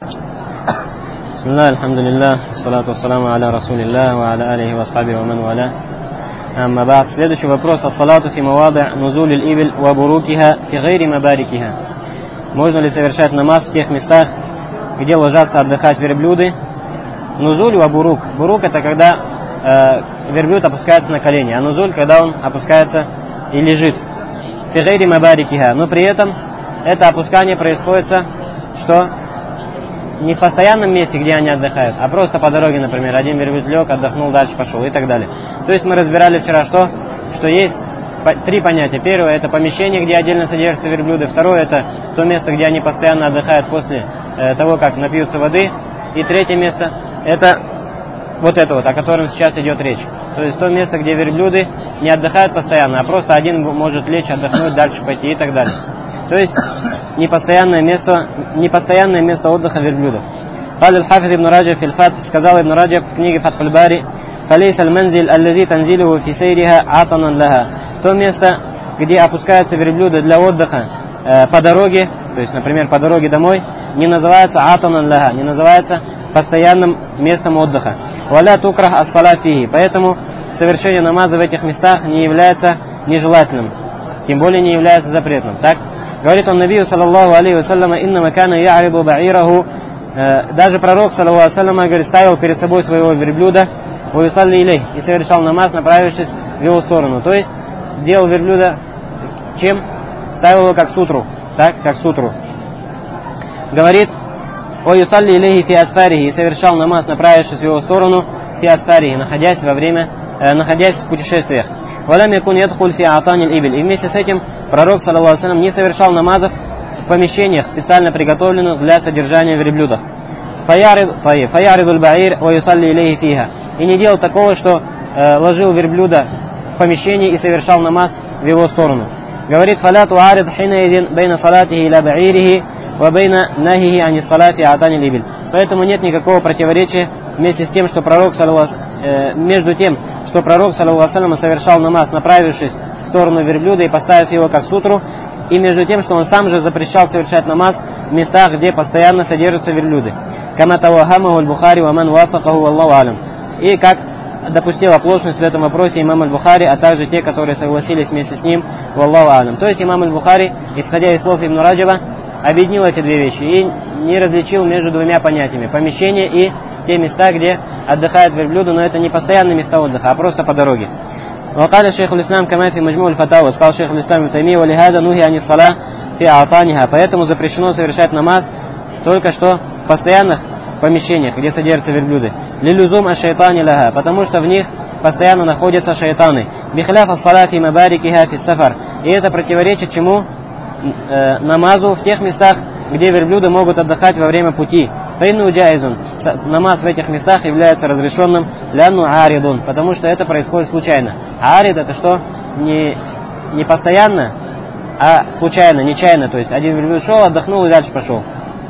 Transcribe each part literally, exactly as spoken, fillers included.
Бисмилlah, альхамдулиллах, салату вассаламу аля расулиллах, ва аля алихи ва асхаби ва ман валя. Амма ба'д. Следующий вопрос. Ас-салату фи мавади' нузуль ибл ва бурукиха фи гайри мабарикиха. Можно ли совершать намаз в тех местах, где ложатся отдыхать верблюды? Нузуль ва бурук. Бурук — это когда э, верблюд опускается на колени, а нузуль — когда он опускается и лежит. Фи гайри мабарикиха. Но при этом это опускание происходит, что не в постоянном месте, где они отдыхают, а просто по дороге, например, один верблюд лег, отдохнул, дальше пошел и так далее. То есть мы разбирали вчера, что, что есть три понятия. Первое — это помещение, где отдельно содержатся верблюды. Второе — это то место, где они постоянно отдыхают после э, того, как напьются воды. И третье место — это вот это вот, о котором сейчас идет речь. То есть то место, где верблюды не отдыхают постоянно, а просто один может лечь, отдохнуть, дальше пойти и так далее. То есть непостоянное место, непостоянное место отдыха верблюдов. قال الحافظ ابن رجب في الفتح, сказал Ибн Раджаб в книге Фатх аль-Бари: فليس المنزل الذي تنزله في سيرها عطنا لها. То место, где опускаются верблюды для отдыха э, по дороге, то есть, например, по дороге домой, не называется атанан лаха, не называется постоянным местом отдыха. Валя тукрах ас-сала фихи. Поэтому совершение намаза в этих местах не является нежелательным, тем более не является запретным. Так? Говорит он Набию саллаллаху алейхи вассаляма: инна макана я'риду ба'ираху. Даже пророк саллаллаху алейхи вассаляма, говорит, ставил перед собой своего верблюда ва юсалли илейх, и совершал намаз, направившись в его сторону. То есть делал верблюда чем? Ставил его как сутру, так, как сутру. Говорит: ва юсалли илейхи фи асфарихи, и совершал намаз, направившись в его сторону, фи асфарихи, находясь во время, э, находясь в путешествиях. Валям якун ядхуль фи атанил ибл. И вместе с этим пророк саллаллаху алейхи вассалям не совершал намазов в помещениях, специально приготовленных для содержания верблюдов. Фаяридуль баир ва юсалли илейхи фиха. И не делал такого, что э, ложил верблюда в помещении и совершал намаз в его сторону. Говорит: фаля туарид хинаидин бейна салатихи иля баирихи ва бейна нахихи ани салати атанил ибл. Поэтому нет никакого противоречия вместе с тем, что пророк саллаллаху э, между тем, что пророк саллаллаху алейхи вассалям совершал намаз, направившись в сторону верблюда и поставив его как сутру, и между тем, что он сам же запрещал совершать намаз в местах, где постоянно содержатся верблюды. Кама тавахамаху аль-Бухари ва ман вафакаху валлаху алям. И как допустил оплошность в этом вопросе имам аль-Бухари, а также те, которые согласились вместе с ним, валлаху алям. То есть имам аль-Бухари, исходя из слов Ибн Раджаба, объединил эти две вещи и не различил между двумя понятиями: помещение и те места, где отдыхают верблюды, но это не постоянные места отдыха, а просто по дороге. وقال شيخ الإسلام كما في مجموع الفتاوى, сказал шейх аль-Ислам ибн Таймия: ولهذا نهي عن الصلاة في أعطانها. Поэтому запрещено совершать намаз только что в постоянных помещениях, где содержатся верблюды. للزوم الشيطان لها, потому что в них постоянно находятся шайтаны. بخلاف الصلاة في مباركها في السفر. И это противоречит чему? Э, намазу в тех местах, где верблюды могут отдыхать во время пути. Фаинну джаизун. Намаз в этих местах является разрешенным, лянну аридун, потому что это происходит случайно. Арид — это что? Не, не постоянно, а случайно, нечаянно. То есть один верблюд шел, отдохнул и дальше пошел.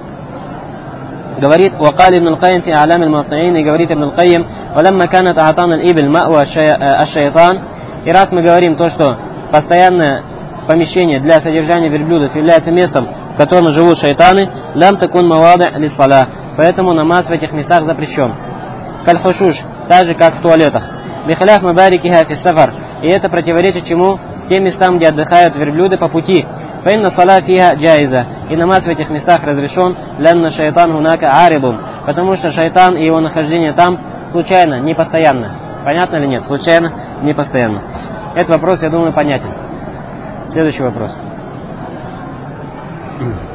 Говорит: وقال ابن القيم في أعلام الموقعين, и говорит Ибн аль-Кайим: ولما كانت أعطان الإبل مأوى الشيطان. И раз мы говорим то, что постоянное помещение для содержания верблюдов является местом, в котором живут шайтаны, лям такун мавади лиссаля, поэтому намаз в этих местах запрещен. Каль-хушуш, так же как в туалетах. Бихляф мабарикиха фи сафар. И это противоречит чему? Тем местам, где отдыхают верблюды по пути. Фаинна сала фиха джаиза. И намаз в этих местах разрешен, лянна шайтан гунака аридун, потому что шайтан и его нахождение там случайно, не постоянно. Понятно или нет? Случайно, не постоянно. Этот вопрос, я думаю, понятен. Следующий вопрос.